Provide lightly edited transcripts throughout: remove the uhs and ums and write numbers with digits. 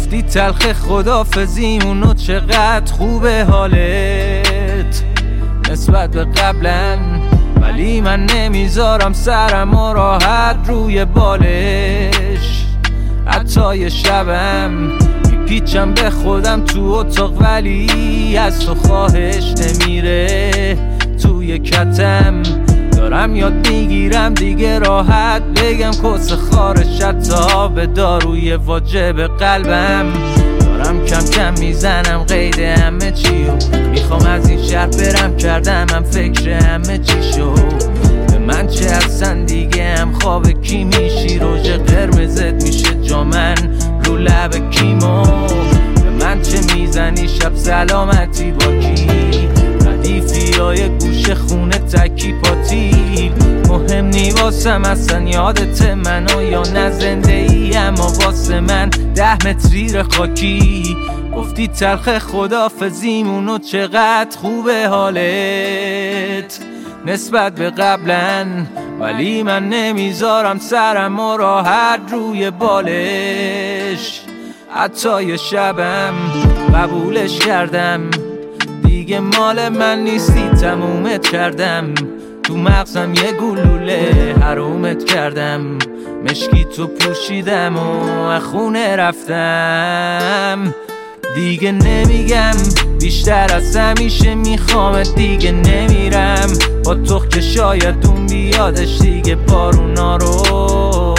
گفتی تلخ خدافزیمونو چقدر خوبه حالت نسبت به قبلا، ولی من نمیذارم سرم و راحت روی بالش. حتی یه شبم میپیچم به خودم تو اتاق، ولی از تو خواهش نمیره توی کتم. دارم یاد میگیرم دیگه راحت بگم کس خارش، حتی به داروی واجب قلبم. دارم کم کم میزنم قید همه چیو، میخوام از این شهر برم، کردم هم فکر همه چی شو. به من چه اصلا دیگه هم خواب کی میشی، روژ قرمزت میشه جامن رو لب کیمو. به من چه میزنی شب سلامتی با کی، ردیفیای گوش خونه تکی پاتیل. مهم نی واسم اصلا یادت منو یا نه زنده ای، اما واسه من 10 متری خاکی. گفتی تلخ خدافزیمونو چقدر خوبه حالت نسبت به قبلا، ولی من نمیذارم سرم و راحت روی بالش. حتی یه شبم قبولش کردم، دیگه مال من نیستی تمومت کردم. تو مغزم یه گلوله حرومت کردم، مشکی تو پوشیدم و خونه رفتم. دیگه نمیگم بیشتر از همیشه میخوامت، دیگه نمیرم با تو که شاید اون بیادش دیگه بارونا رو.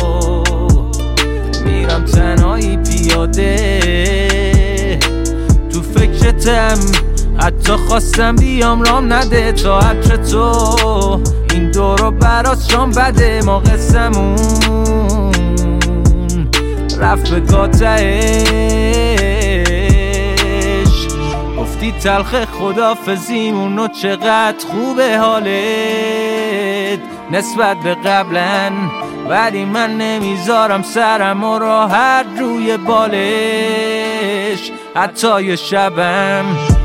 میرم تنهایی پیاده تو فکرتم، حتی خواستم بیام رام نده تا عطر تو. این دورو برات شام بده، ما قصمون رفت به گاتهش. گفتی تلخ خدافزیمونو چقدر خوبه حالت نسبت به قبلا، ولی من نمیذارم سرم و راحت روی بالش. حتی یه شبم